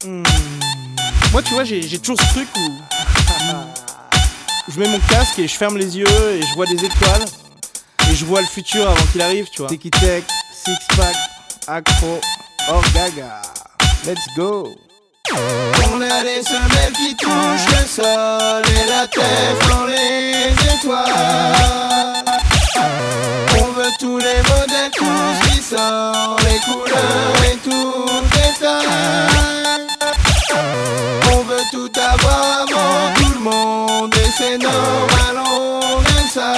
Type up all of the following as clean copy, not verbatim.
Moi, tu vois, j'ai toujours ce truc où je mets mon casque et je ferme les yeux et je vois des étoiles et je vois le futur avant qu'il arrive, tu vois. Tiki Tech, Six Pack, Accro, Orgaga. Let's go. On a les semelles qui touchent le sol et la tête dans les étoiles. On veut tous les modèles, tout ce qui sort, les couleurs et toutes les tailles. On veut tout avoir avant tout le monde et c'est normal, on aime ça.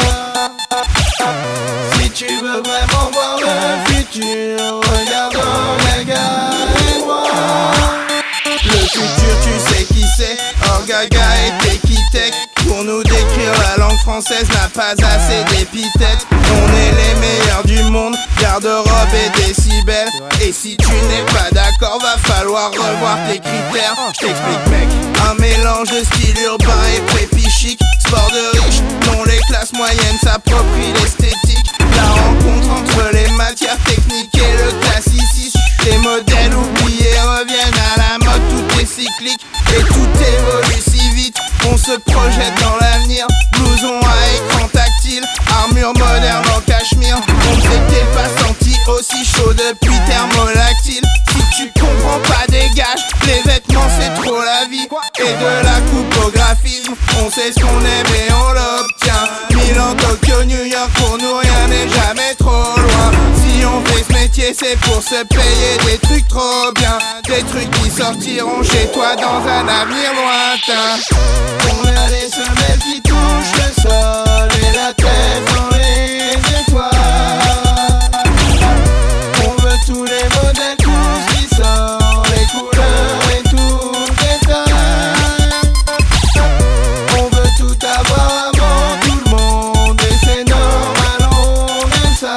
Si tu veux vraiment voir le futur, regarde Orgaga et moi. Le futur tu sais qui c'est, Orgaga et Tiki Tech. Pour nous décrire la langue française n'a pas assez d'épithètes. On est les meilleurs du monde, garde-robe et décibels. Et si tu n'es pas d'accord, va falloir revoir tes critères. J't'explique mec, un mélange de style urbain et prépi chic. Sport de riche, dont les classes moyennes s'approprient l'esthétique. La rencontre entre les matières techniques et le classicisme. Les modèles oubliés reviennent à la mode, tout est cyclique et tout évolue si vite. On se projette dans l'avenir, blouson à écran tactile, armure moderne en cachemire. On ne s'était pas senti aussi chaud depuis thermolactyle. Si tu comprends pas, dégage, les vêtements c'est trop la vie. Et de la coupe au graphisme, on sait ce qu'on aime et on l'obtient. Milan, Tokyo, New York, pour nous rien n'est jamais trop loin. Si on fait ce métier c'est pour se payer des trucs trop bien. Des trucs qui sortiront chez toi dans un avenir lointain. On a les semelles qui touchent le sol et la tête dans les étoiles. On veut tous les modèles, tout ce qui sort, les couleurs et toutes les tailles. On veut tout avoir avant tout le monde et c'est normal, on aime ça.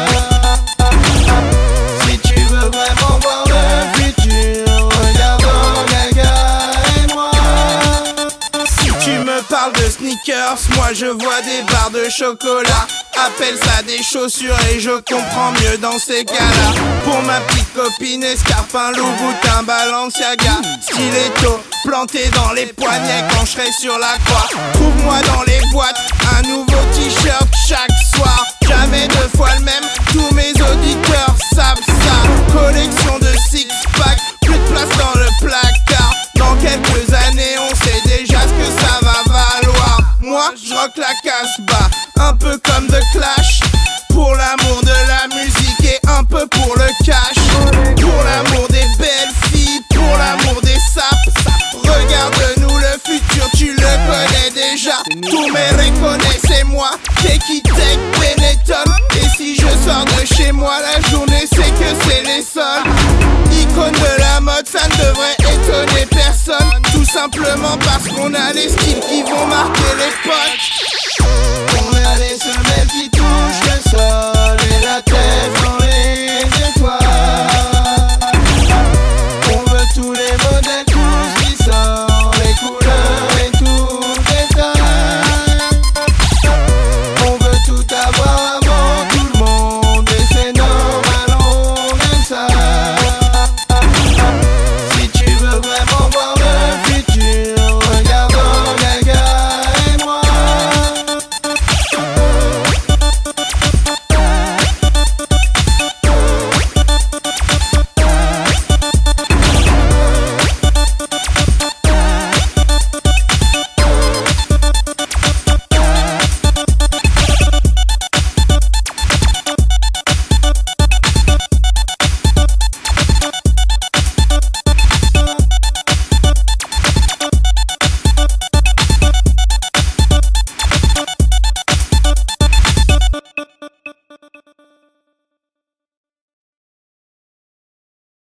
Si tu veux vraiment voir le futur, regarde Orgaga et moi. Si tu me parles de sneakers, moi je vois des barres de chocolat. Appelle ça des chaussures et je comprends mieux dans ces cas-là. Pour ma petite copine, escarpe, un Louboutin, un Balenciaga. Stiletto planté dans les poignets quand je serai sur la croix. Trouve-moi dans les boîtes un nouveau t-shirt chaque soir. Jamais deux fois le même, tous mes auditeurs savent ça. Collection de six-pack, plus de place dans le placard. Dans quelques années on sait déjà ce que ça va valoir. Moi je rock la Casbah, un peu comme The Clash. Pour l'amour de la musique et un peu pour le cash. Pour l'amour des belles filles, pour l'amour des sapes. Regarde-nous le futur, tu le connais déjà. Tous mes reconnaissent, c'est moi, Tiki Tech, Benetton. Et si je sors de chez moi, la journée c'est que c'est les sols. Icône de la mode, ça ne devrait étonner personne. Tout simplement parce qu'on a les styles qui